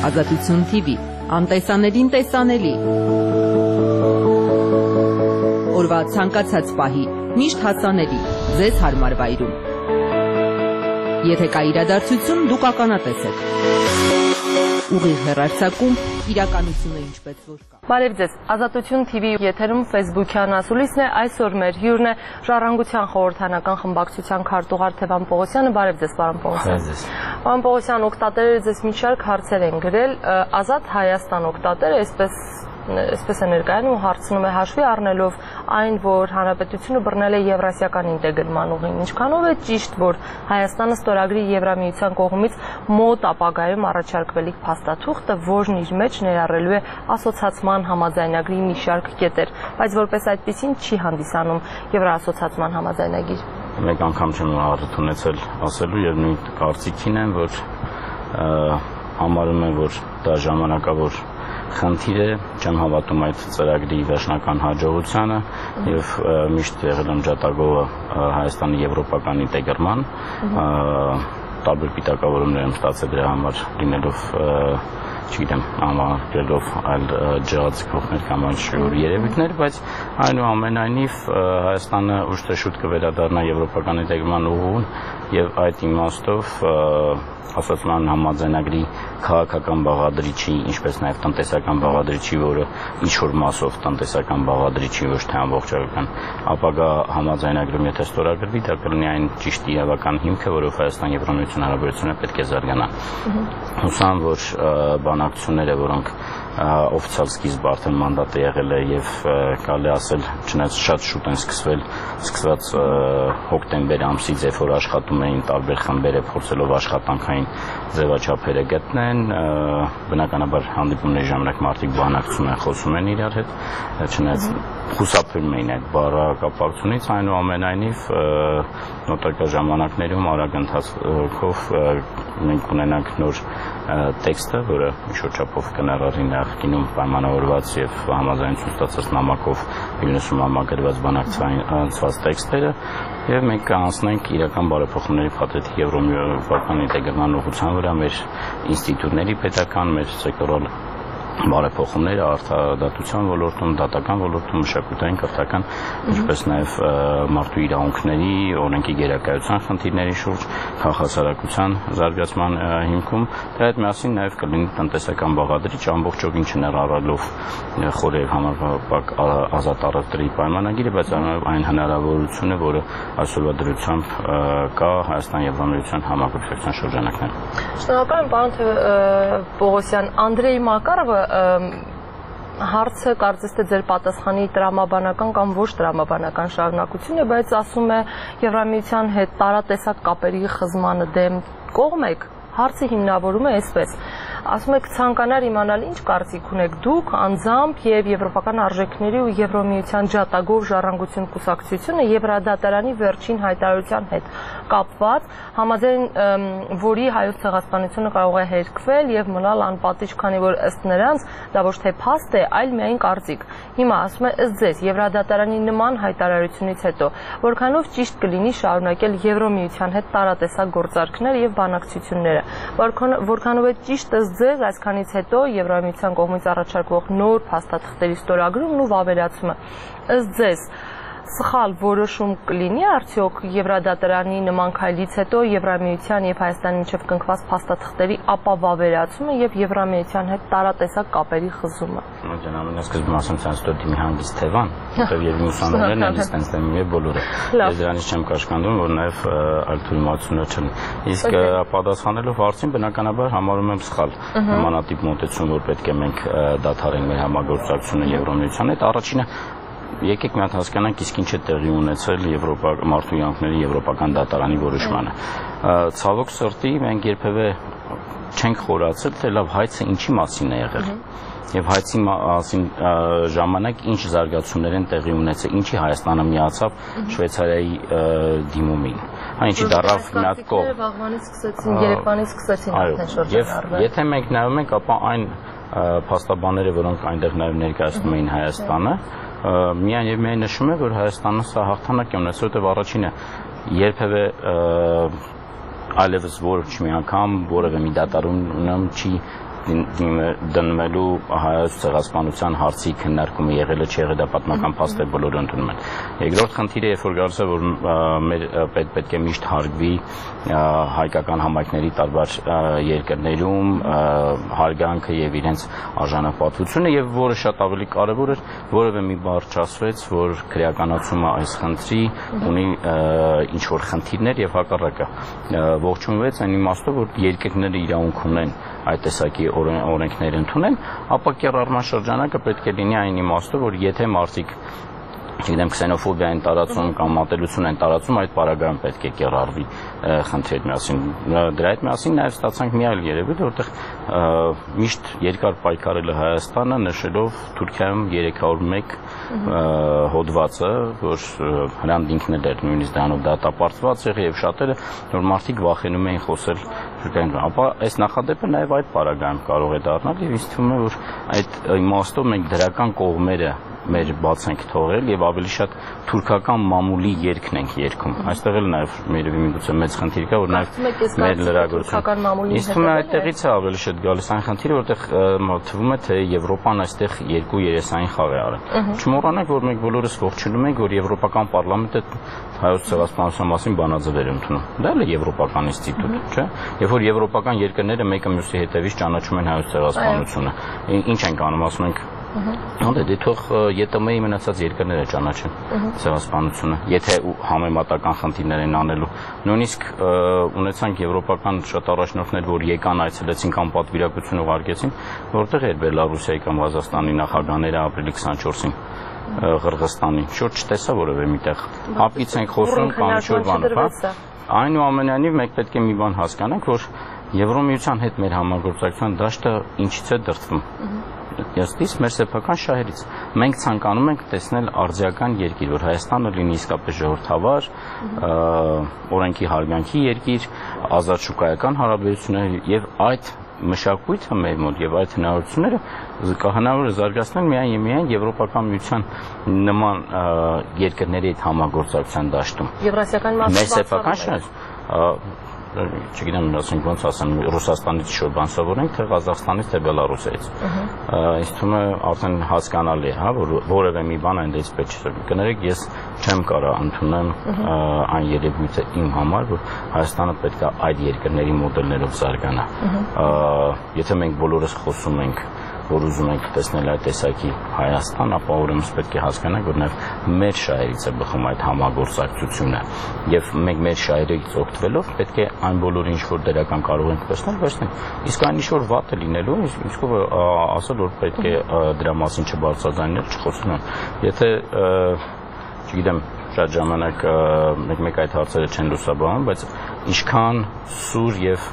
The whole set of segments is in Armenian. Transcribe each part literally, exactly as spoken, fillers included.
Ազատություն թի վի, անտեսանելին տեսանելի։ Օրվա ցանկացած պահի, միշտ հասանելի, ձեզ հարմար վայրում։ Եթե կա իրադարձություն, դուք ականատես եք։ Ուղիղ հեռարձակում, իրականությունը ինչպես որ կա։ Բարև ձեզ, Ազատություն թի վի եթերում ֆեյսբուքյան ասուլիսն է, այսօր մեր հյուրն է Ժառանգության խորհրդանական խմբակցության քարտուղար Թևան Պողոսյանը։ Բարև ձեզ, պարոն Պողոսյան։ Պարոն Պողոսյան, օգտատերերը ձեզ մի շարք հարցեր են գրել, Ազատ Հայաստան օգտատերը այսպես Այսպես է ներկայանում ու հարցնում է հաշվի առնելով այն, որ հանրապետությունը բռնել է եվրասիական ինտեգրման ուղին, ինչքանով է ճիշտ, որ Հայաստանը ստորագրի Եվրամիության կողմից մոտ ապագայում առաջարկվելիք փաստաթուղթը, որն իր մեջ ներառելու է ասոցացման համաձայնագրի մի շարք կետեր, բայց որպես այդպիսին չի հանդիսանում Եվրաասոցացման համաձայնագիր։ Մեկ անգամ չեմ առիթ ունեցել ասելու եւ նույն կարծիքին եմ, որ համարում եմ, որ դա ժամանակավոր խնդիր է, չեմ հավատում այդ ծրագրի վերջնական հաջողությանը եւ միշտ եղել եմ ջատագովը Հայաստանի եվրոպական ինտեգրման, տարբեր պիտակավորումներ եմ ստացել դրա համար լինելով, չգիտեմ, համարելով այլ ջրածքողներ կամ այլ շուր երևույթներ, բայց այնուամենայնիվ Հայաստանը ուշ թե շուտ կվերադառնա եվրոպական ինտեգրման ուղուն եւ այդ իմաստով ասոցիացիան համաձայնագրի քաղաքական բաղադրիչի, ինչպես նաև տնտեսական բաղադրիչի, որը ինչ-որ մասով տնտեսական բաղադրիչի, ոչ թե ամբողջական, ապագա համաձայնագրում եթե ստորագրվի, դա կլինի այն ճիշտ իրավական հիմքը, որով Հայաստան Եվրամիության հարաբերությունները պետք է զարգանան։ Հուսամ, որ բանակցությունները, որոնք օֆիցիալ սկիզբ արդեն մանդատը եղել է եւ կարելի ասել, չնայած շատ շուտ են սկսվել, սկսված հոկտեմբեր ամսից, երբ որ աշխատում էին տարբեր խմբերը փորձելով աշխատանքային ձևաչափերը գտնեն, բնականաբար հանդիպումների ժամանակ մարդիկ բանակցում են, խոսում են իրար հետ, չնայած խուսափում էին այդ բառակապակցությունից, այնուամենայնիվ նոտարկա ժամանակներում արագ ընթացքով մենք ունենանք նոր տեքստը, որը ինչ-որ չափով կներառի նախկինում պայմանավորված եւ համաձայնություն ստացած նամակով Վիլնյուսում համակերպված բանակցված տեքստերը եւ մենք կանցնենք իրական բարեփոխումների փաթեթի եվրոմիական ինտեգրման ուղղության վրա մեր ինստիտուտների պետական, մեր սեկտորալ բարեփոխումները արտադատության ոլորտում, դատական ոլորտում, մշակութային, կրթական, ինչպես նաև մարդու իրավունքների, օրենքի գերակայության խնդիրների շուրջ, քաղաքացիական զարգացման հիմքում, դրա հետ միասին նաև կլինի տնտեսական բաղադրիչ, ամբողջովին չներառելով խոր եւ համապարփակ ազատ առևտրի պայմանագիրը, բայց այն հնարավորությունը, որը այսօրվա դրությամբ կա Հայաստան Եվրամիության համագործակցության շրջանակներում։ Շնորհակալ եմ, պարոն Պողոսյան, Անդրեյ Մակարովը հարցը կարծես թե ձեր պատասխանի տրամաբանական կամ ոչ տրամաբանական շարունակություն է, բայց ասում է Եվրամիության հետ տարատեսակ կապերի խզմանը դեմ կողմ եք, հարցը հիմնավորում է այսպես, ասում եք ցանկանար իմանալ ինչ կարծիք ունեք դուք անձամբ եւ եվրոպական արժեքների ու Եվրոմիության ջատագով ժառանգություն կուսակցությունը Եվրադատարանի վերջին հայտարարության հետ կապված, համաձայն որի հայոց ցեղասպանությունը կարող է հերքվել եւ մնալ անպատիժ, քանի որ ըստ նրանց դա ոչ թե փաստ է, այլ միայն կարծիք։ Հիմա ասում է ըստ ձեզ Եվրադատարանի նման հայտարարությունից հետո որքանով ճիշտ կլինի շարունակել Եվրոմիության հետ տարատեսակ գործարքներ եւ բանակցությունները, որքանով է ճիշտ ըստ ձեզ այսքանից հետո Եվրամիության կողմից առաջարկվող նոր փաստաթղթերի ստորագրումն ու վավերացումը, ըստ ձեզ սխալ որոշում կլինի արդյոք Եվրադատարանի նման քայլից հետո Եվրամիության եւ Հայաստանի միջև կնքված փաստաթղթերի ապավավերացումը եւ Եվրամիության հետ տարատեսակ կապերի խզումը։ Ջան, ամենասկզբում ասեմ, ցանց դու դիմի հանգիստ Թևան, որտեղ եւ ուսանողներն են ստենց դեմ եւ բոլորը։ Ես դրանից չեմ կաշկանդում, որ նաեւ այլ թույլտվություններ չեն։ Իսկ պատասխանելով հարցին, բնականաբար համարում եմ սխալ նմանատիպ մոտեցում, որ պետք է մենք դադարենք մեր համագործակցությունը Եվրամիության հետ։ Առաջինը եկեք մի հատ հասկանանք, իսկ ինչ է տեղի ունեցել Եվրոպա մարդու իրավունքների եվրոպական դատարանի որոշմանը։ Ցավոք սրտի մենք երբևէ չենք խորացել, թե լավ հայցը ինչի մասին է եղել։ Եվ հայցի մասին ժամանակ ինչ զարգացումներ են տեղի ունեցել, ինչի Հայաստանը միացավ Շվեյցարիայի դիմումին։ Այնինչի դարավ մի հատ կողմ։ Վաղվանից սկսեցին, Երևանից սկսեցին արդեն շրջանառվել։ Եվ եթե մենք նայում ենք, ապա այն փաստաբանները, որոնք այնտեղ նաև ներկայացնում էին Հայաստանը, միայն եւ միայն նշում է, որ Հայաստանը սա հաղթանակ է ունեցել, որտեղ առաջինը երբևէ այլևս ոչ մի անգամ որևէ մի դատարանում չի դնվելու հայոց ցեղասպանության հարցի քննարկումը եղել է, չի եղել, դա պատմական փաստ է, բոլորը ընդունում են։ Երկրորդ խնդիրը, երբ որ գալիս է, որ մեր պետք է միշտ հարգվի հայկական համայնքների տարբեր երկրներում հարգանքը եւ իրենց արժանապատվությունը, եւ որը շատ ավելի կարեւոր էր, որևէ մի բառ չասվեց, որ քրեականացումը այս խնդրի ունի ինչ որ խնդիրներ եւ հակառակը ողջունվեց այն իմաստով, որ երկրները իրավունք ունեն այդ տեսակի օրենքներ ընդունեն, ապա կիրառման շրջանակը պետք է լինի այն իմաստով, որ եթե մարդիկ չգիտեմ քսենոֆոբիա են տարածում կամ ատելություն են տարածում, այդ պարագայում պետք է կիրառվի խնդրի հետ միասին։ Դրա հետ միասին նաև ստացանք մի այլ երևույթ, որտեղ միշտ երկար պայքարել է Հայաստանը, նշելով Թուրքիայում երեք հարյուր մեկ հոդվածը, որ հրանտ ինքն էր նույնիսկ դրանով դատապարտված եղել եւ շատերը, որ մարդիկ վախենում էին խոսել Թուրքիայում, ապա այս նախադեպը նաև այդ պարագայում կարող է դառնալ եւ ինձ թվում է, որ այդ իմաստով մենք դրական կողմերը մեր բաց ենք թողել եւ ավելի շատ թուրքական մամուլի երգն ենք երգում։ Այստեղ էլ նաեւ մերևի միգուցե մեծ խնդիր կա, որ նաեւ մեր լրագրությունը։ Իսկ թվում է այդտեղից է ավելի շատ գալիս այն խնդիրը, որտեղ թվում է թե Եվրոպան այստեղ երկու երեսային խաղ է արել։ Չմոռանանք, որ մենք բոլորս ողջունում ենք, որ Եվրոպական պարլամենտը հայոց ցեղասպանության մասին բանաձև էր ընդունում։ Դա էլ է եվրոպական ինստիտուտ, չէ՞։ Երբ որ եվրոպական երկրները մեկը մյուսի հետևից ճանաչում են հայոց ցեղասպանությունը, ինչ ենք անում, ասում ենք Անդե դե թող ԵՏՄ-ի մնացած երկրները ճանաչեն ցեղասպանությունը, եթե համեմատական խնդիրներ են անելու։ Նույնիսկ ունեցանք եվրոպական շատ առաջնորդներ, որ եկան այցելեցին կամ պատվիրակություն ուղարկեցին, որտեղ էր Բելարուսիայի կամ Ղազախստանի նախագահները ապրիլի քսաներկուսին Ղրղստանի, շուտ չտեսա որևէ միտեղ։ Ապից ենք խոսում կամ ինչ-որ բանով, հա։ Այնուամենայնիվ մենք պետք է մի բան հասկանանք, որ Եվրոմիության հետ մեր համագործակցության դաշտը ինչից է դրդվում։ Ըստ մեր սեփական շահերից մենք ցանկանում ենք տեսնել արձիական երկիր, որ Հայաստանը լինի իսկապես ժողովրդավար, օրենքի հարգանքի երկիր, ազատ շուկայական հարաբերություններ եւ այդ մշակույթը մեր մոտ եւ այդ հնարավորությունները հնարավոր է զարգացնել միայն եւ միայն Եվրոպական միության նման երկրների հետ համագործակցության դաշտում։ Եվրասիական մեր սեփական շահը չգիտեմ, ասենք ոնց ասեմ, Ռուսաստանից ինչ-որ բան սովորենք, թե Ղազախստանից, թե Բելարուսիայից։ Ինձ թվում է արդեն հասկանալի է, հա, որ որևէ մի բան այնտեղից պետք չէ։ Կներեք, ես չեմ կարող ընդունեմ այն երևույթը իմ համար, որ Հայաստանը պետք է այդ երկրների մոդելներով զարգանա։ Եթե մենք բոլորս խոսում ենք, որ ուզում ենք տեսնել այդ տեսակի Հայաստան, ապա ուրեմն պետք է հասկանանք, որ նաև մեր շահերից է բխում այդ համագործակցությունը եւ մենք մեր շահերից օգտվելով պետք է այն բոլորը ինչ որ դրական կարող ենք տեսնել, վերցնենք։ Իսկ այն ինչ որ վատ է լինելու, իսկ ով ասել որ պետք է դրա մասին չբարձրաձայնել, չխոսել։ Եթե չգիտեմ, շատ ժամանակ մեկ-մեկ այդ հարցերը չեն լուսաբանում, բայց ինչքան սուր եւ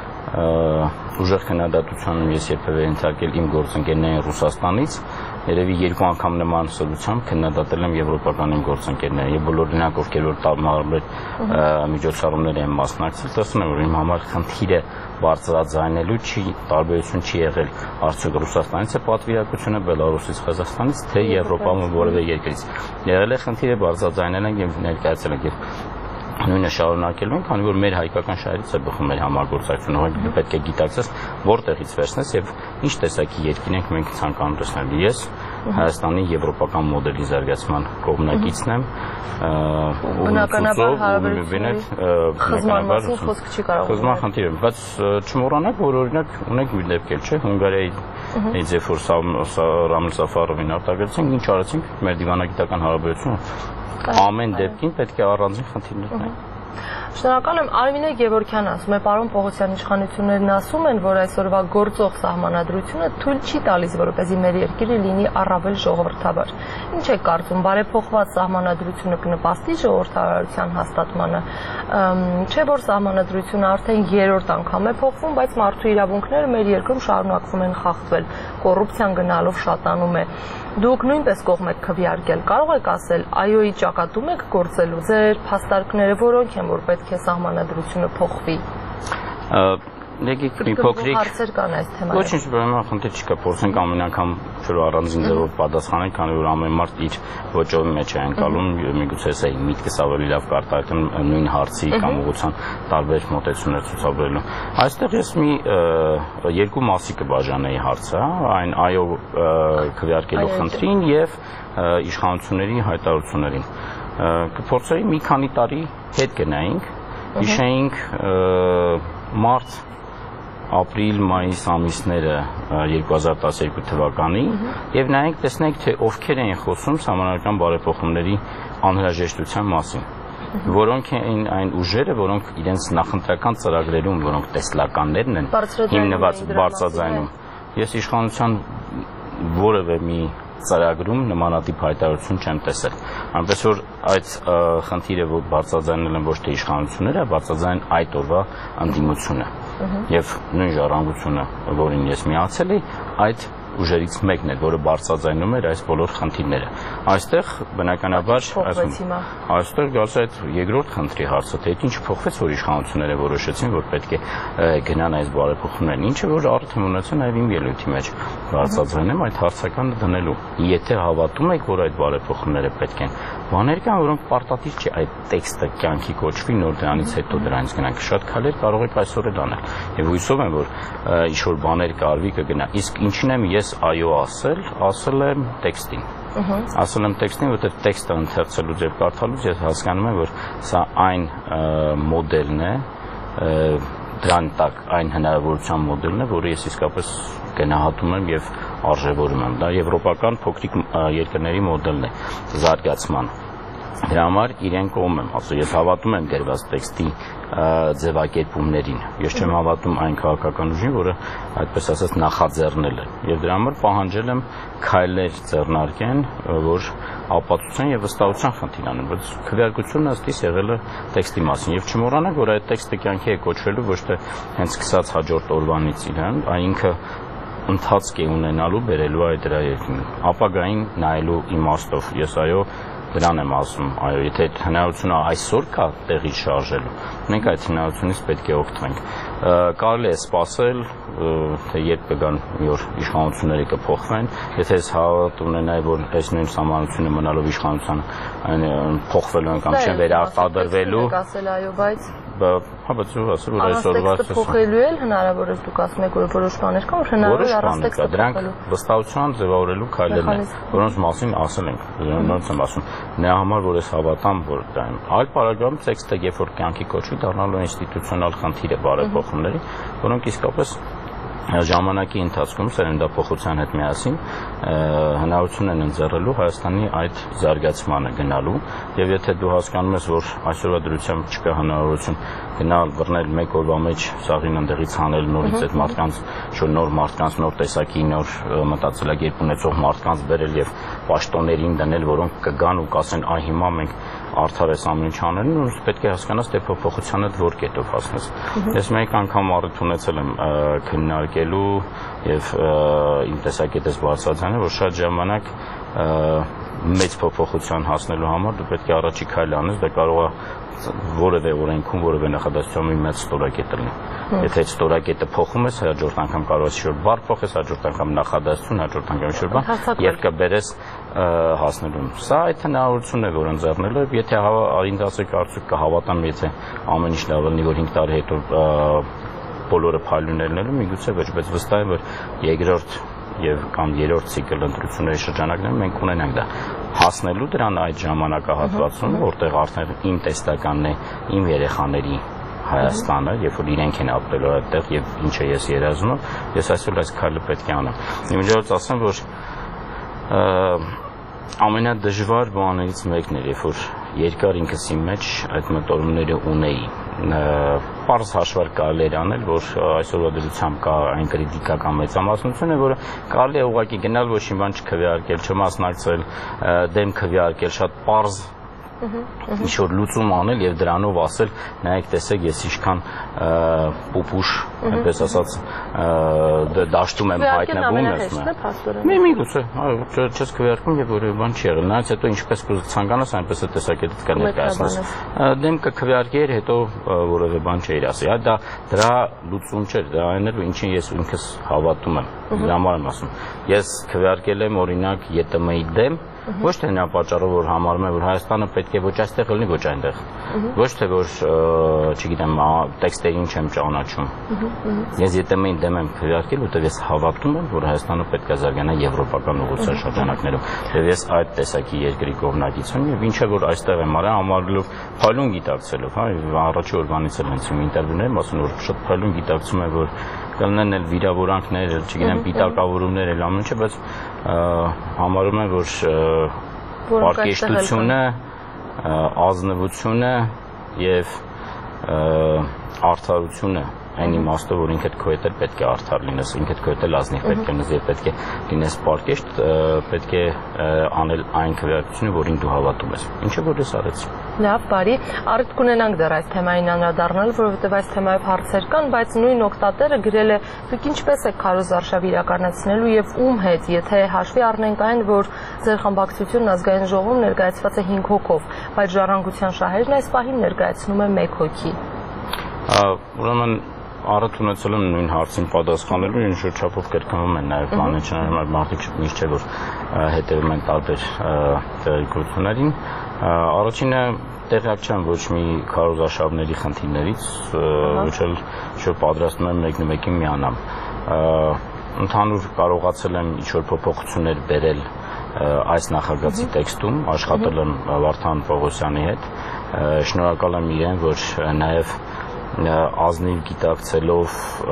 ուժեղ քննադատության ես երբևէ ենթարկել իմ գործընկերներին Ռուսաստանից, երևի երկու անգամ նման սրությամբ քննադատել եմ եվրոպական իմ գործընկերները եւ բոլոր նրանք, ովքեր որ տարբեր միջոցառումներ են մասնակցել, տեսնում եմ, որ իմ համար խնդիրը բարձրաձայնելու չի, տարբերություն չի եղել արդյոք Ռուսաստանից է պատվիրակությունը, Բելարուսից, Ղազախստանից, թե Եվրոպայում որևէ երկրից։ Եղել է խնդիրը բարձրաձայնել են եւ ներկայացել են եւ նույնը շարունակելու ենք, քանի որ մեր հայկական շահերից է բխում մեր համագործակցությունը, որ պետք է գիտակցես որտեղից վերցնես եւ ինչ տեսակի երկին ենք մենք ցանկանում տեսնել։ Ես Հայաստանի եվրոպական մոդելի զարգացման կողմնակիցն եմ, բնականաբար հարաբերությունների խզման մասին խոսք չի կարող։ Խզման խնդիր է, բայց չմոռանանք, որ օրինակ ունենք մի դեպք էլ, չէ՞, Հունգարիայի երբ որ Ռամիլ Սաֆարովին արտագրեցինք, ինչ արեցինք, մեր դիվանագիտական հարաբերությունը ամեն դեպքին պետք է առանձին խնդիրներ ունեն։ Շնորհակալ եմ, Արմինե Գևորգյան ասում է, պարոն Պողոսյան, իշխանություններն ասում են, որ այսօրվա գործող սահմանադրությունը թույլ չի տալիս, որպեսզի մեր երկիրը լինի առավել ժողովրդավար։ Ինչ է կարծում, բարեփոխված սահմանադրությունը կնպաստի ժողովրդավարության հաստատմանը։ Չէ՞ որ սահմանադրությունը արդեն երրորդ անգամ է փոխվում, բայց մարդու իրավունքները մեր երկրում շարունակվում են խախտվել, կոռուպցիան գնալով շատանում է։ Դուք նույնպես կողմ եք քվեարկել, կարող եք ասել, այոյի ճակատում եք գործելու, ձեր փաստարկները որոնք են, որ պետք է սահմանադրությունը փոխվի։ եկեք մի փոքրիկ հարցեր կան այս թեմայով։ Ոչինչ բանա խնդիր չկա, փորձենք ամեն անգամ շուտ առանձին ձևով պատասխանել, քանի որ ամեն մարդ իր ոճով մեջ է ընկալում, միգուցե սա միտքս ավելի լավ կարտահայտեմ նույն հարցի կամ ուղղության տարբեր մոտեցումներ ցուցաբերելու։ Այստեղ ես մի երկու մասի կբաժանեի հարցը, այն այո քվեարկելու խնդրին եւ իշխանությունների հայտարարություններին։ Կփորձեի մի քանի տարի հետ գնայինք, հիշեինք մարտ ապրիլ, մայիս ամիսները երկու հազար տասներկու թվականի եւ նայենք տեսնենք թե ովքեր են խոսում համանրական բարեփոխումների անհրաժեշտության մասին, որոնք են այն ուժերը, որոնք իրենց նախընտրական ծրագրերում, որոնք տեսլականներն են հիմնված բարձրաձայնում։ Ես իշխանության որևէ մի ծրագրում նմանատիպ հայտարարություն չեմ տեսել։ Այնպես որ այդ խնդիրը որ բարձրաձայնել են ոչ թե իշխանությունները, այլ բարձրաձայն այդ օրվա ընդդիմությունը։ Եվ նույն ժառանգությունը, որին ես միացել էի, այդ ուժերից մեկն էր, որը բարձրաձայնում էր այս բոլոր խնդիրները։ Այստեղ բնականաբար այստեղ գալիս է այդ երկրորդ խնդրի հարցը, թե ինչ փոխվեց, որ իշխանությունները որոշեցին, որ պետք է գնան այս բարեփոխումներին, ինչը որ արդեն ունեցա նաև իմ ելույթի մեջ բարձրաձայնեմ այդ հարցականը դնելու։ Եթե հավատում եք, որ այդ բարեփոխումները պետք են, բաներ կան, որոնք պարտադիր չի այդ տեքստը կյանքի կոչվի, նոր դրանից հետո դրանից գնանք։ Շատ քայլեր կարող եք այսօր էլ անել։ Եվ հույսով եմ, որ ինչ որ բաներ կարվի կգնա։ Իսկ ինչին եմ ես այո ասել, ասել եմ տեքստին։ Ասել եմ տեքստին, որտեղ տեքստը ընթերցելուց եւ կարդալուց ես հասկանում եմ, որ սա այն մոդելն է, դրան տակ այն հնարավորության մոդելն է, որը ես իսկապես գնահատում եմ եւ արժևորում եմ։ Դա եվրոպական փոքրիկ երկրների մոդելն է զարգացման։ Դրա համար իրեն կողմ եմ ասում, ես հավատում եմ գրված տեքստի ձևակերպումներին։ Ես չեմ հավատում այն քաղաքական ուժին, որը այդպես ասած նախաձեռնել է։ Եվ դրա համար պահանջել եմ քայլեր ձեռնարկեն, որ ապացուցեն եւ վստահության խնդիր անեն, բայց քվեարկությունը ըստ իս եղել է տեքստի մասին։ Եվ չմոռանանք, որ այդ տեքստը կյանքի է կոչվելու ոչ թե հենց սկսած հաջորդ օրվանից իրան, այլ ինքը ընթացք է ունենալու բերելու այդ դրա երկին։ Ապագային նայելու իմաստով ես այո դրան եմ ասում, այո, եթե այդ հնարավորությունը այսօր կա տեղի շարժելու, մենք այդ հնարավորությունից պետք է օգտվենք։ Կարելի է սպասել, թե երբ կգան մի օր իշխանությունները կփոխվեն, եթե ես հավատ ունենայի, որ այս նույն սահմանությունը մնալով իշխանության փոխվելու են կամ չեն վերարտադրվելու, այո, բայց հա բայց ու ասել որ այսօրվա փոխելու էլ հնարավոր է դուք ասում եք որ որոշ բաներ կան որ հնարավոր է առանց տեքստը դրանք վստահության ձևավորելու քայլերն են որոնց մասին ասել ենք նորից եմ ասում նրա համար որ ես հավատամ որ դա այլ պարագայում տեքստը երբ որ կյանքի կոչվի դառնալու ինստիտուցիոնալ խնդիր է բարեփոխումների որոնք իսկապես ժամանակի ընթացքում սերնդափոխության հետ միասին հնարավորություն են ընձեռելու Հայաստանի այդ զարգացմանը գնալու եւ եթե դու հասկանում ես որ այսօրվա դրությամբ չկա հնարավորություն գնալ բռնել մեկ օրվա մեջ սաղին ընդեղից հանել նորից այդ մարդկանց շո նոր մարդկանց նոր տեսակի նոր մտածելակերպ ունեցող մարդկանց բերել եւ պաշտոններին դնել որոնք կգան ու կասեն այ հիմա մենք արդար ես ամեն ինչ անելն ու պետք է հասկանաս թե փոփոխությանը որ կետով հասնես ես մեկ անգամ առիթ ունեցել եմ քննարկելու եւ իմ տեսակետս բացատրել որ շատ ժամանակ մեծ փոփոխության հասնելու համար դու պետք է առաջի քայլ անես դա կարող է որևէ օրենքում որևէ նախադասությամբ մի մեծ ստորակետ լինի եթե այդ ստորակետը փոխում ես հաջորդ անգամ կարող ես շուտ բառ փոխես հաջորդ անգամ նախադասություն հաջորդ անգամ շուտ բան եւ կբերես հասնելուն սա այդ հնարավորությունն է որ ընձեռնելու է եթե ինձ կարծիք կհավատամ եթե ամեն ինչ լավ լինի որ հինգ տարի հետո բոլորը փայլուներն են միգուցե ոչ բայց վստահ եմ որ երկրորդ եւ կամ երրորդ ցիկլ ընտրությունների շրջանակներում մենք ունենանք դա հասնելու դրան այդ ժամանակահատվածում որտեղ արդեն իմ տեստականն է իմ երեխաների Հայաստանը երբ որ իրենք են ապրելու այդտեղ եւ ինչը ես երազում եմ ես այսօր այս քայլը պետք է անեմ իմիջիայլոց ասեմ որ ամենադժվար բաներից մեկն էր երբ որ երկար ինքս իմ մեջ այդ մտորումները ունեի պարզ հաշվար կարելի էր անել որ այսօրվա դրությամբ կա այն կրիտիկական մեծամասնությունը որը կարելի է ուղղակի գնալ ոչ մի բան չքվեարկել չմասնակցել դեմ քվեարկել շատ պարզ ինչ-որ լուծում անել եւ դրանով ասել, նայեք, տեսեք, ես ինչքան պուպուշ, այնպես ասած, դաշտում եմ հայտնվում, մի միգուցե, չես քվեարկում եւ որևէ բան չի եղել, նայած հետո ինչպես կցանկանաս, այնպես է տեսակետդ կա ներկայացնես, դեմքը քվեարկեր, հետո որևէ բան չէիր ասի, դա դրա լուծում չէր, դա այն էր, ինչին ես ինքս հավատում եմ, դրա համար եմ ասում, ես քվեարկել եմ օրինակ ԵՏՄ-ի դեմ, ոչ թե նա պատճառով որ համարում է որ Հայաստանը պետք է ոչ այստեղ լինի ոչ այնտեղ ոչ թե որ չգիտեմ տեքստերին չեմ ճանաչում ես ԵՏՄ-ին դեմ եմ քվեարկել որտեղ ես հավատում եմ որ Հայաստանը պետք է զարգանա եվրոպական ուղղության շրջանակներում եւ ես այդ տեսակի երկրի կողմնակից եմ եւ ինչը որ այստեղ եմ արել համարելով փայլուն գիտակցելով հա առաջի օրվանից էլ հենց իմ ինտերվյուներում եմ ասում որ շատ փայլուն գիտակցում եմ որ կլինեն էլ վիրավորանքներ, չգիտեմ, պիտակավորումներ էլ ամեն ինչ, բայց համարում եմ, որ պարկեշտությունը, ազնվությունը եւ արդարությունը այն իմաստով, որ ինքդ քո հետ էլ պետք է արդար լինես, ինքդ քո հետ էլ ազնիվ պետք է լինես եւ պետք է լինես պարկեշտ, պետք է անել այն քվեարկությունը, որին դու հավատում ես։ Ինչը որ ես արեցի։ Լավ, բարի, առիթ կունենանք դեռ այս թեմային անդրադառնալ, որովհետև այս թեմայով հարցեր կան, բայց նույն օգտատերը գրել է, դուք ինչպես եք քարոզարշավ իրականացնելու եւ ում հետ, եթե հաշվի առնենք այն, որ ձեր խմբակցությունն ազգային ժողովում ներկայացված է հինգ հոգով, բայց ժառանգության շահերն այս պահին ներկայացնում է մեկ հոգի։ Ուրեմն առիթ ունեցել եմ նույն հարցին պատասխանելու, ինչ որ չափով կրկնվում են նաև բաներ, չնայած մարդիկ միշտ չէ որ հետևում են տարբեր տեղեկություններին։ Առաջինը տեղյակ չեմ ոչ մի քարոզարշավների խնդիրներից, ոչ էլ ինչ-որ պատրաստում եմ մեկնումեկին միանամ։ Ընդհանուր կարողացել եմ ինչ-որ փոփոխություններ բերել այս նախագծի տեքստում, աշխատել եմ Վարդան Պողոսյանի հետ, շնորհակալ եմ իրեն, որ նաև ազնիվ գիտակցելով,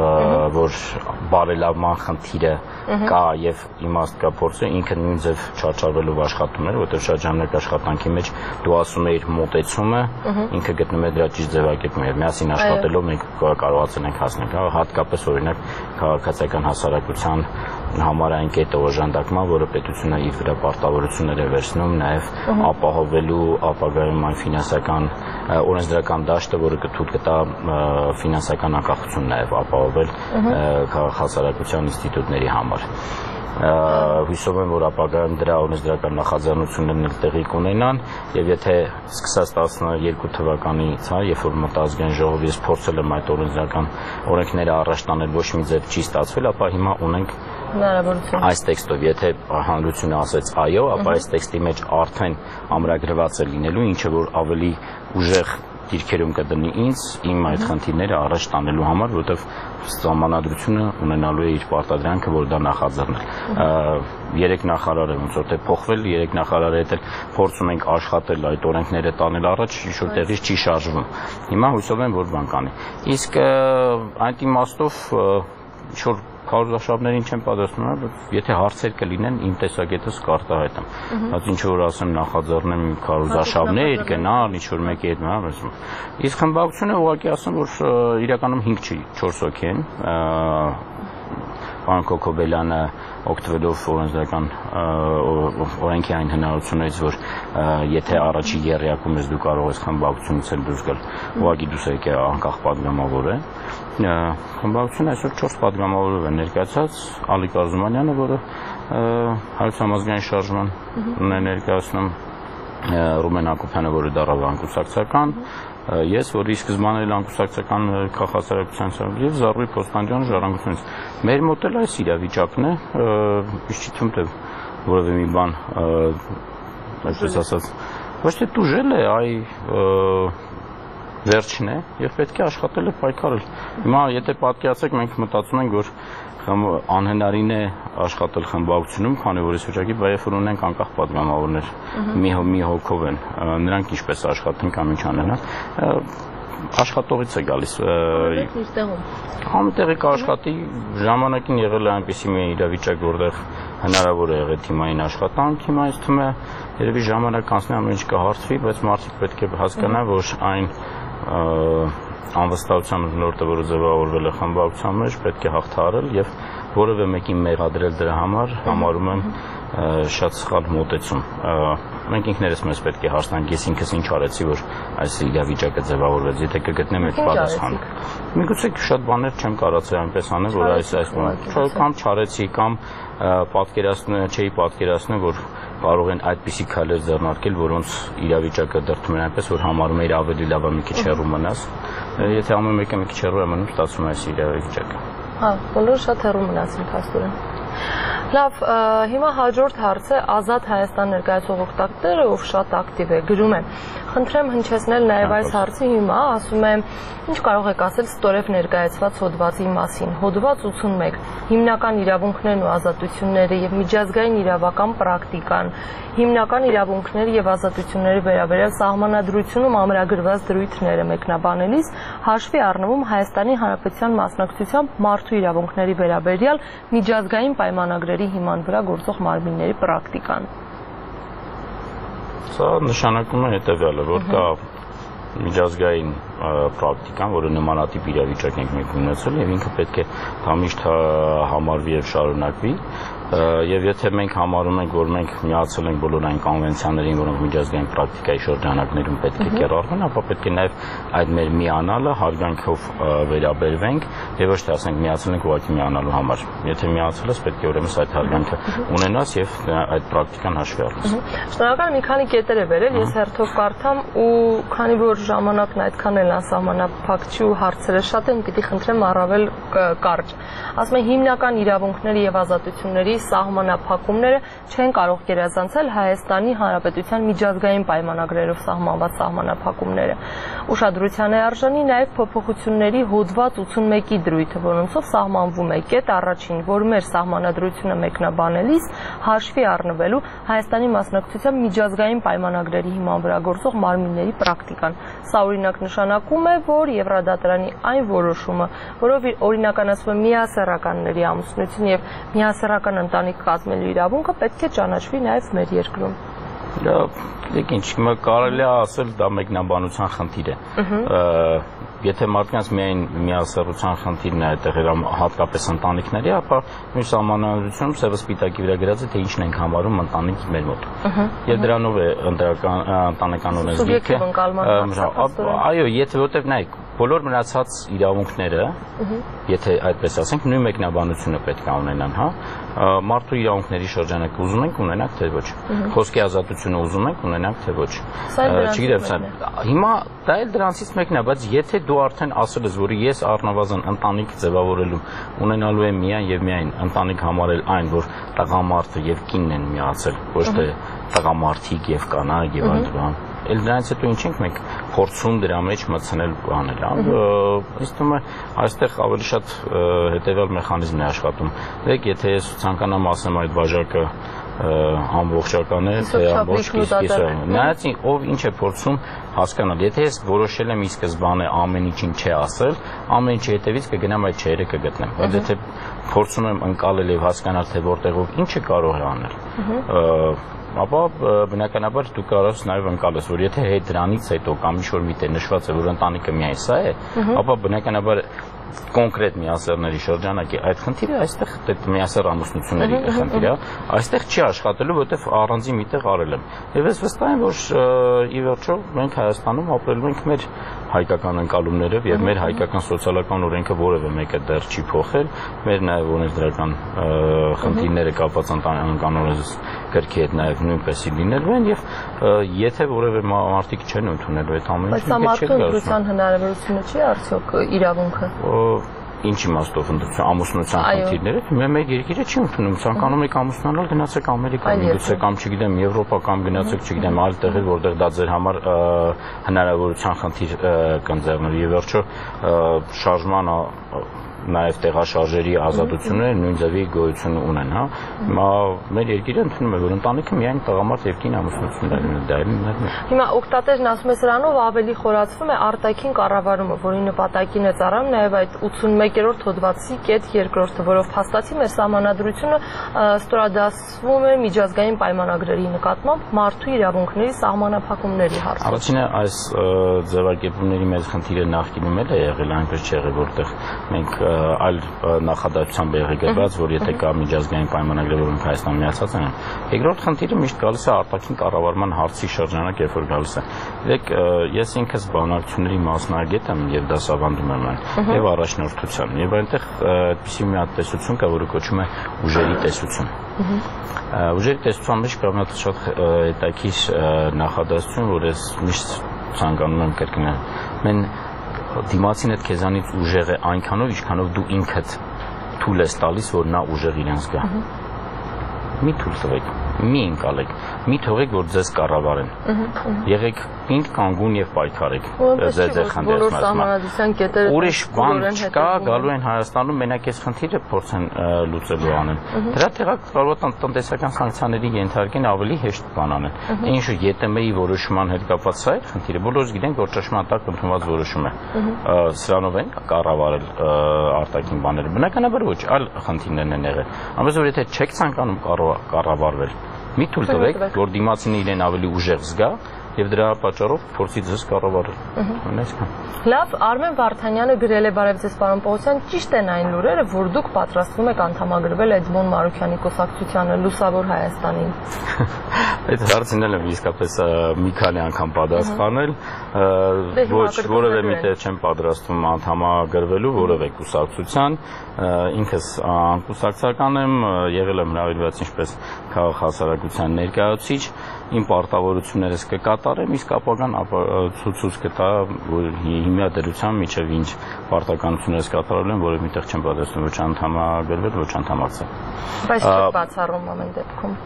որ բարելավման խնդիրը կա եւ իմաստ կա փորձը, ինքը նույն ձև չարչարվելով աշխատում էր, որտեղ շատ ժամանակ աշխատանքի մեջ դու ասում ես մոտեցումը, ինքը գտնում է դրա ճիշտ ձևակերպումը եւ միասին աշխատելով մենք կարողացել ենք հասնել, հատկապես օրինակ քաղաքացիական հասարակության համար այն կետը օժանդակման, որը պետությունը իր վրա պարտավորություններ է վերցնում նաև ապահովելու ապագայում այն ֆինանսական օրենսդրական դաշտը, որը կթույլ կտա ֆինանսական անկախություն նաև ապահովել հասարակության ինստիտուտների համար։ Հույսով եմ, որ ապագայում դրա օրենսդրական նախաձեռնություններն էլ տեղի կունենան եւ եթե սկսած տասներկու թվականից, հա, երբ որ մտազգային ժողովի ես փորձել եմ այդ օրենսդրական օրենքները առաջ տանել, ոչ մի ձև չի ստացվել, ապա հիմա ունենք հնարավորություն այս տեքստով, եթե հանրությունը ասեց այո, ապա այս տեքստի մեջ արդեն ամրագրված է լինելու, ինչը որ ավելի ուժեղ դիրքերում կդնի ինձ իմ այդ խնդիրները առաջ տանելու համար, որովհետև սահմանադրությունը ունենալու է իր պարտադրանքը, որ դա նախաձեռնել։ Երեք նախարար է ոնց որ թե փոխվել, երեք նախարարի հետ էլ փորձում ենք աշխատել այդ օրենքները տանել առաջ, ինչ որ տեղից չի շարժվում։ Հիմա հույսով եմ, որ բան կանի։ Իսկ այդ իմաստով ինչ որ քարոզարշավներին չեմ պատասխանում, բայց եթե հարցեր կլինեն, իմ տեսակետս կարտահայտեմ։ Բայց ինչ որ ասեմ նախաձեռնեմ քարոզարշավներ, գնալ, ինչ որ մեկի հետ մնալ։ Իսկ խմբակցությունը ուղղակի ասեմ, որ իրականում հինգ չի, չորս հոգի են։ Պարոն Քոքոբելյանը օգտվելով օրենսդրական օրենքի այն հնարավորություններից, որ եթե առաջի եռյակում ես դու կարող ես խմբակցությունից էլ դուրս գալ, ուղղակի դուրս եկե անկախ պատգամավոր է։ Խմբակցությունը այսօր չորս պատգամավորով է ներկայացած, Ալիկ Արզումանյանը, որը հայոց համազգային շարժման է ներկայացնում, Ռուբեն Հակոբյանը, որը դառավ անկուսակցական, ես, որ ի սկզբանե անկուսակցական քաղաքացիական եւ Զարուհի Փոստանջյանը ժառանգությունից։ Մեր մոտ էլ այս իրավիճակն է, ինչ չի թվում թե որևէ մի բան, այսպես ասած, ոչ թե տուժել է, այ վերջն է եւ պետք է աշխատել եւ պայքարել։ Հիմա եթե պատկերացեք, մենք մտածում ենք, որ անհնարին է աշխատել խմբակցությունում, քանի որ այս վիճակի բայեֆ ունենք անկախ պատգամավորներ, մի մի հոգով են, նրանք ինչպես աշխատեն կամ ինչ անեն, աշխատողից է գալիս։ Համտեղի կաշխատի ժամանակին եղել է այնպիսի մի իրավիճակ, որտեղ հնարավոր է եղել թիմային աշխատանք, հիմա ինձ թվում է երևի ժամանակ անցնի ամեն ինչ կհարթվի, բայց մարդիկ պետք է հասկանան, որ այն անվստահության մթնոլորտը, որը ձևավորվել է խմբակցության մեջ, պետք է հաղթահարել եւ որևէ մեկին մեղադրել դրա համար համարում եմ շատ սխալ մոտեցում։ Մենք ինքներս մեզ պետք է հարցնենք, ես ինքս ինչ արեցի, որ այս իրավիճակը ձևավորվեց, եթե կգտնեմ այդ պատասխանը։ Միգուցե շատ բաներ չեմ կարողացել այնպես անել, որ այս այս կամ չարեցի, կամ պատկերացնում չէի պատկերացնում, որ կարող են այդպիսի քայլեր ձեռնարկել, որոնց իրավիճակը դրդում են այնպես, որ համարում էր ավելի լավ է մի քիչ հեռու մնաս։ Եթե ամեն մեկը մի քիչ հեռու է մնում, ստացվում է այս իրավիճակը։ Հա, բոլորը շատ հեռու մնացին փաստորեն։ Լավ, հիմա հաջորդ հարցը Ազատ Հայաստան ներկայացող օգտատերը, ով շատ ակտիվ է, գրում է. Խնդրեմ հնչեցնել նաև այս հարցի հիմա, ասում է, ինչ կարող եք ասել ստորև ներկայացված հոդվածի մասին։ Հոդված ութսունմեկ. հիմնական իրավունքներն ու ազատությունները եւ միջազգային իրավական պրակտիկան, հիմնական իրավունքները եւ ազատությունները վերաբերյալ սահմանադրությունում ամրագրված դրույթները մեկնաբանելիս հաշվի առնվում Հայաստանի Հանրապետության մասնակցությամբ մարդու իրավունքների վերաբերյալ միջազգային պայմանագրերի հիման վրա գործող մարմինների պրակտիկան։ Սա նշանակում է հետևյալը, որ կա միջազգային պրակտիկան, որը նմանատիպ իրավիճակ ենք մենք ունեցել եւ ինքը պետք է համիշտ համարվի եւ շարունակվի եւ եթե մենք համարում ենք, որ մենք միացել ենք բոլոր այն կոնվենցիաներին, որոնք միջազգային պրակտիկայի շրջանակներում պետք է կիրառվեն, ապա պետք է նաեւ այդ մեր միանալը հարգանքով վերաբերվենք եւ ոչ թե ասենք միացել ենք ուղղակի միանալու համար։ Եթե միացել ես, պետք է ուրեմն այդ հարգանքը ունենաս եւ այդ պրակտիկան հաշվի առնես։ Շնորհակալ, մի քանի կետեր է վերել, ես հերթով կարդամ ու քանի որ ժամանակն այդքան էլ անսահմանափակ չի ու հարցերը շատ են, պիտի խնդրեմ առավել կարճ։ Ասում են հիմնական իրավունքների եւ ազատությունների սահմանափակումները չեն կարող գերազանցել Հայաստանի Հանրապետության միջազգային պայմանագրերով սահմանված սահմանափակումները։ Ուշադրության է արժանի նաև փոփոխությունների հոդված ութսունմեկի դրույթը, որոնցով սահմանվում է կետ առաջին, որ մեր սահմանադրությունը մեկնաբանելիս հաշվի առնվելու Հայաստանի մասնակցության միջազգային պայմանագրերի հիման վրա գործող մարմինների պրակտիկան։ Սա օրինակ նշանակում է, որ Եվրադատարանի այն որոշումը, որով օրինականացվում է միասեռականների ամուսնություն եւ միասեռական ընտանիք կազմելու իրավունքը պետք է ճանաչվի նաև մեր երկրում։ Դեք ինչ, կարելի է ասել դա մեկնաբանության խնդիր է։ Եթե մարդկանց միայն միասեռության խնդիրն է այդտեղ հատկապես ընտանիքների, ապա մեր սահմանադրությունում սևը սպիտակի վրա գրած է, թե ինչն ենք համարում ընտանիք մեր մոտ։ Եվ դրանով է ընտանեկան օրենսգիրքը։ Այո, եթե որտեղ նայեք, բոլոր մնացած իրավունքները, եթե այդպես ասենք, նույն մեկնաբանությունը պետք է ունենան, հա, մարդու իրավունքների շրջանակը ուզում ենք ունենանք, թե ոչ։ Խոսքի ազատությունը ուզում ենք ունենանք, թե ոչ։ Չգիտեմ, հիմա դա էլ դրանցից մեկն է, բայց եթե դու արդեն ասել ես, որ ես առնվազն ընտանիք ձևավորելու ունենալու եմ միայն եւ միայն ընտանիք համարել այն, որ տղամարդը եւ կինն են միացել, ոչ թե տղամարդիկ եւ կանայք եւ այլ բան։ Էլ դրանից հետո ինչ ենք մենք փորձում դրա մեջ մտցնել բանել, ինձ թվում է այստեղ ավելի շատ հետեւյալ մեխանիզմն է աշխատում։ Դեք եթե ես ցանկանամ ասեմ այդ բաժակը ամբողջական է, թե ամբողջ կիսկիսը։ Նայած ով ինչ է փորձում հասկանալ, եթե ես որոշել եմ ի սկզբանե ամեն ինչին չէ ասել, ամեն ինչի հետևից կգնամ այդ չերը կգտնեմ։ Բայց եթե փորձում եմ ընկալել եւ հասկանալ, թե որտեղով ինչը կարող է անել, ապա բնականաբար դու կարող ես նաև ընկալես, որ եթե հետ դրանից հետո կամ ինչ-որ միտեղ նշված է, որ ընտանիքը միայն սա է, ապա բնականաբար կոնկրետ միասեռների շրջանակի այդ խնդիրը այստեղ այդ միասեռ ամուսնությունների խնդիրը այստեղ չի աշխատելու, որովհետև առանձին միտեղ արել եմ։ Եվ ես վստահ եմ, որ ի վերջո մենք Հայաստանում ապրելու ենք մեր հայկական ընկալումներով եւ մեր հայկական սոցիալական օրենքը որևէ մեկը դեռ չի փոխել, մեր նաեւ օրենսդրական խնդիրները կապված ընտանեկան օրենսգրքի հետ նաեւ նույնպես լինելու են եւ եթե որևէ մարդիկ չեն ընդունելու այդ ամենը, բայց սա մարդու ընտրության հնարավորությունը չի արդյոք իրավունքը։ Ինչ իմաստով ընդդիմության ամուսնության խնդիրները մեր երկիրը չի ընդունում, ցանկանում եք ամուսնանալ, գնացեք Ամերիկա, միգուցե կամ չգիտեմ Եվրոպա կամ գնացեք չգիտեմ այլ տեղեր, որտեղ դա ձեր համար հնարավորության խնդիր կընձեռներ։ Եվ վերջո շարժման նաև տեղաշարժերի ազատությունները նույն ձևի գոյություն ունեն, հա։ Հիմա մեր երկիրը ընդունում է, որ ընտանիքը միայն տղամարդ եւ կին ամուսնություններ ունի, դա էլ։ Հիմա օգտատերն ասում է սրանով ավելի խորացվում է արտաքին կառավարումը, որի նպատակին է ծառայում նաև այդ ութսունմեկերորդ հոդվածի կետ երկրորդը, որով փաստացի մեր սահմանադրությունը ստորադասվում է միջազգային պայմանագրերի նկատմամբ մարդու իրավունքների սահմանափակումների հարցում։ Առաջինը այս ձևակերպումների մեծ խնդիրը նախկինում էլ է եղել, այնպես չէ, որտեղ մենք այլ նախադասությամբ եղել գրված, որ եթե կա միջազգային պայմանագրեր, որոնք Հայաստանը միացած են։ Երկրորդ խնդիրը միշտ գալիս է արտաքին կառավարման հարցի շրջանակ, երբ որ գալիս է։ Դեք ես ինքս բանակցությունների մասնագետ եմ եւ դասավանդում եմ այն եւ առաջնորդության։ Եվ այնտեղ այդպիսի մի հատ տեսություն կա, որը կոչվում է ուժերի տեսություն։ Ուժերի տեսության մեջ կա մի հատ շատ հետաքրքիր նախադասություն, որ ես միշտ ցանկանում եմ կրկնել։ Մեն դիմացին հետ քեզանից ուժեղ է այնքանով, ինչքանով դու ինքդ թույլ ես տալիս, որ նա ուժեղ իրեն զգա։ Մի թույլ տվեք, մի ընկալեք, մի թողեք, որ ձեզ կառավարեն։ Եղեք ինքն կանգուն եւ պայքարեք ձեզ խնդրեմ։ Ուրիշ բան չկա, գալու են Հայաստանում մենակ այս խնդիրը փորձեն լուծելու անեն։ Դրա տեղակ կարող է տնտեսական սանկցիաների ենթարկեն ավելի հեշտ բան անեն։ Ինչու ԵՏՄ-ի որոշման հետ կապված սա է խնդիրը, բոլորս գիտենք, որ ճշմարտ տակ ընդունված որոշում է։ Սրանով են կառավարել արտաքին բաները։ Բնականաբար ոչ, այլ խնդիրներն են եղել։ Ամենից որ եթե չեք ցանկանում կառավարվել, մի թույլ տվեք, որ դիմացինը իրեն ավելի ուժեղ զգա եւ դրա պատճառով փորձի ձեզ կառավարել։ Լավ, Արմեն Վարդանյանը գրել է բարև ձեզ պարոն Պողոսյան, ճիշտ են այն լուրերը, որ դուք պատրաստվում եք անդամագրվել Էդմոն Մարուքյանի կուսակցությանը Լուսավոր Հայաստանին։ Այդ հարցին էլ եմ իսկապես մի քանի անգամ պատասխանել, ոչ որևէ միտեղ չեմ պատրաստվում անդամագրվելու որևէ կուսակցության, ինքս անկուսակցական եմ, եղել եմ հրավիրված ինչպես քաղաքահասարակության ներկայացուցիչ, իմ պարտավորություններս կկատարեմ, իսկ ապագան ցույց կտա, որ հիմա դրությամբ միջև ինչ պարտականություններս կատարել եմ, որը միտեղ չեմ պատրաստվում ոչ անդամագրվել, ոչ անդամակցել։ Բայց չեք բացառում ամեն դեպքում։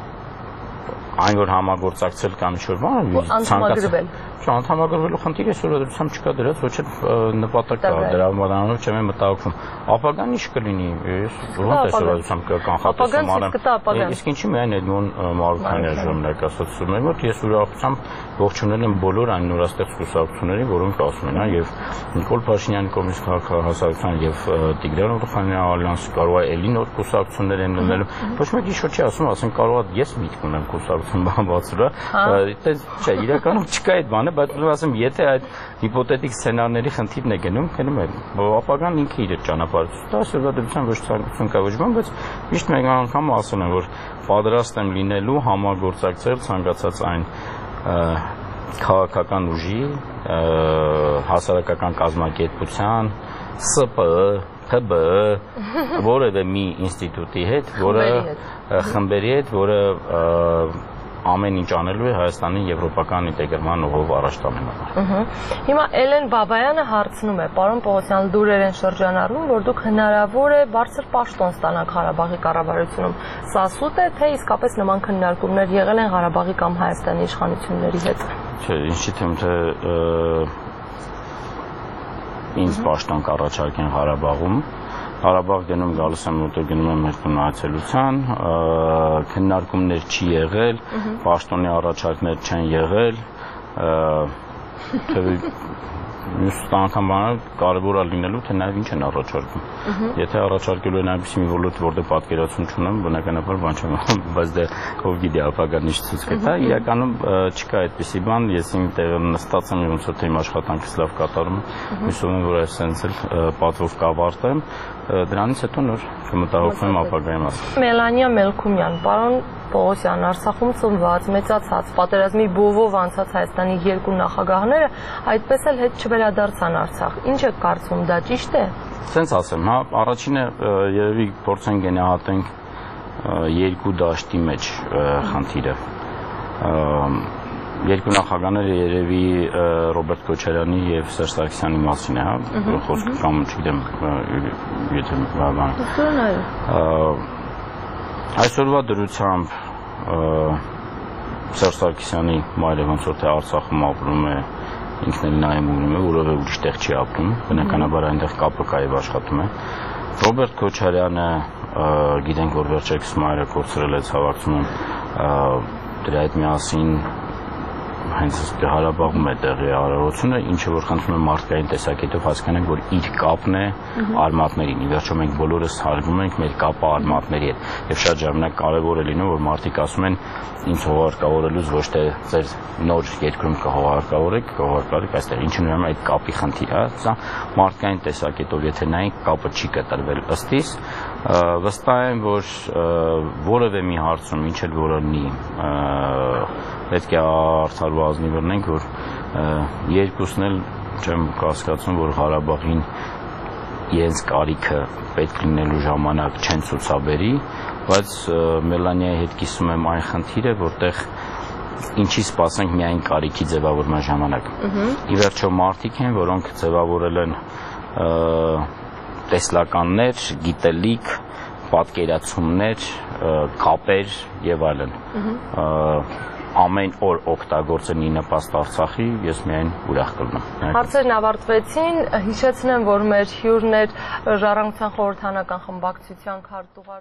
Այն որ համագործակցել կամ ինչ-որ բան, անդամագրվել։ Չէ, անդամագրվելու խնդիր է սովորությամբ չկա դրած, ոչ էլ նպատակ կա, դրա բանանով չեմ մտահոգվում։ Ապագան ինչ կլինի, ես ոնց է սովորությամբ կանխատեսում անեմ։ Իսկ ինչի միայն Էդմոն Մարուքյանը ժամանակ ասացում եմ, որ ես ուրախությամբ ողջունել եմ բոլոր այն նորաստեղծ կուսակցություններին, որոնք ասում են, եւ Նիկոլ Փաշինյանի կոմունիստ քաղաքահասարության եւ Տիգրան Օղխանյանի ալյանսը կարող է էլի նոր կուսակցություններ են լինելու։ Ոչ մեկ ինչ չի ասում, ասեն կարող է ես միտք ունեմ կուսակցություն բանվածուրա, այդպես չէ, իրականում չկա այդ բանը, բայց ուզում ասեմ, եթե այդ հիպոթետիկ սցենարների խնդիրն է գնում, գնում է, ապագան ինքը իր ճանապարհը տա, սովորաբար ոչ ցանկություն կա ոչ բան, բայց միշտ մեկ անգամ ասում են, որ պատրաստ եմ լինելու համագործակցել ցանկացած այն քաղաքական ուժի, հասարակական կազմակերպության, Ս Պ Ը, Փ Բ Ը, որևէ մի ինստիտուտի հետ, որը խմբերի հետ, որը ամեն ինչ անելու է Հայաստանի եվրոպական ինտեգրման ուղով առաջ տանելու համար։ Հիմա Էլեն Բաբայանը հարցնում է, պարոն Պողոսյան, լուրեր են շրջանառվում, որ դուք հնարավոր է բարձր պաշտոն ստանաք Ղարաբաղի կառավարությունում։ Սա սուտ է, թե իսկապես նման քննարկումներ եղել են Ղարաբաղի կամ Հայաստանի իշխանությունների հետ։ Չէ, ինչի թվում թե ինձ պաշտոն կառաջարկեն Ղարաբաղում։ Ղարաբաղ գնում գալիս եմ, որտեղ գնում եմ մեր այցելության, քննարկումներ չի եղել, պաշտոնի առաջարկներ չեն եղել, մյուս անգամ բանը կարևոր է լինելու, թե նաև ինչ են առաջարկում։ Եթե առաջարկելու են այնպիսի մի ոլորտ, որտեղ պատկերացում չունեմ, բնականաբար բան չեմ, բայց դե ով գիտի ապագան ինչ ցույց կտա, իրականում չկա այդպիսի բան, ես իմ տեղը նստած եմ, ոնց որ թե իմ աշխատանքս լավ կատարում եմ, հույսով եմ, որ այսպես էլ պատվով կավարտեմ, դրանից հետո նոր կմտահոգվեմ ապագայի մասին։ Մելանիա Մելքումյան, պարոն Պողոսյան, Արցախում ծնված, մեծացած, պատերազմի բովով անցած Հայաստանի երկու նախագահները այդպես էլ հետ չվերադարձան Արցախ։ Ինչ եք կարծում, դա ճիշտ է։ Սենց ասեմ, հա, առաջինը երևի փորձենք գնահատենք երկու դաշտի մեջ խնդիրը։ Երկու նախագահները երևի Ռոբերտ Քոչարյանի եւ Սերժ Սարգսյանի մասին է, հա, խոսքը կամ չգիտեմ, եթե բան։ Այսօրվա դրությամբ Սերժ Սարգսյանի մայրը ոնց որ թե Արցախում ապրում է ինքն էլ նայում ունում է, որովհետև ուրիշ տեղ չի ապրում, բնականաբար այնտեղ կապը կա եւ աշխատում է։ Ռոբերտ Քոչարյանը, գիտենք, որ վերջերս մայրը կորցրել է ցավակցում, դրա հետ միասին հենց Ղարաբաղում է տեղի արարողությունը, ինչը որ խնդրում եմ մարդկային տեսակետով հասկանանք, որ իր կապն է արմատներին։ Ի վերջո մենք բոլորս հարգում ենք մեր կապը արմատների հետ։ Եվ շատ ժամանակ կարևոր է լինում, որ մարդիկ ասում են ինձ հողարկավորելուց ոչ թե ձեր նոր երկրում կհողարկավորեք, կհողարկարեք այստեղ, ինչը նույնիսկ այդ կապի խնդիր է, սա մարդկային տեսակետով, եթե նայենք, կապը չի կտրվել ըստ իս, վստահ եմ, որ որևէ մի հարցում, ինչ էլ որոնի, պետք է արդար ու ազնիվ լինենք, որ երկուսն էլ չեմ կասկածում, որ Ղարաբաղին իրենց կարիքը պետք լինելու ժամանակ չեն ցուցաբերի, բայց Մելանիայի հետ կիսում եմ այն խնդիրը, որտեղ ինչի սպասենք միայն կարիքի ձևավորման ժամանակ։ Ի վերջո մարդիկ են, որոնք ձևավորել են տեսլականներ, գիտելիք, պատկերացումներ, կապեր եւ այլն։ Ամեն օր օգտագործեն ի նպաստ Արցախի, ես միայն ուրախ կլինեմ։ Հարցերն ավարտվեցին, հիշեցնեմ, որ մեր հյուրն էր Ժառանգության խորհրդանական խմբակցության քարտուղար